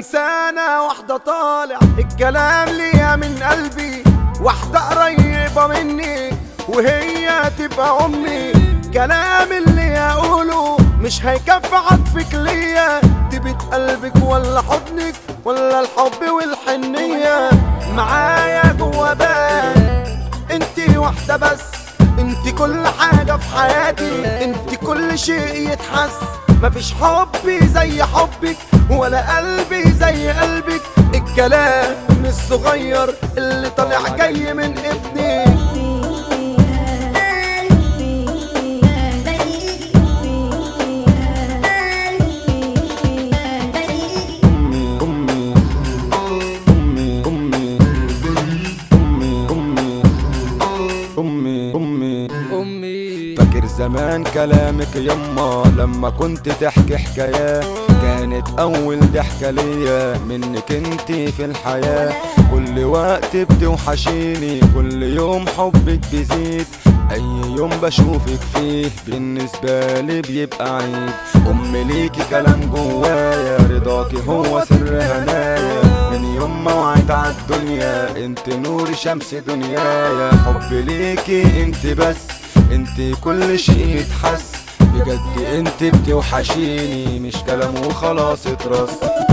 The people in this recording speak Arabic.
إنسانة واحدة طالع الكلام ليها من قلبي، واحدة قريبة مني وهي تبقى أمي. كلام اللي هقوله مش هيكفي عطفك ليا، تبت قلبك ولا حضنك ولا الحب والحنية. معايا جوا بال انتي واحدة بس، انتي كل حاجة في حياتي، انتي كل شيء يتحس. مفيش حبي زي حبك ولا قلبي زي قلبك. الكلام الصغير اللي طالع جاي من ابني. فاكر زمان كلامك يما لما كنت تحكي حكايات، كانت اول ضحكة ليا منك انتي في الحياة. كل وقت بتوحشيني، كل يوم حبك بيزيد، اي يوم بشوفك فيه بالنسبة لي بيبقى عيد. ليكي كلام جوايا، رضاكي هو سر هنايا. من يوم ما وعيت عالدنيا انت نور شمس دنيايا. حب ليكي انت بس، انت كل شيء يتحس. بجد انت بتوحشيني، مش كلام وخلاص اترص.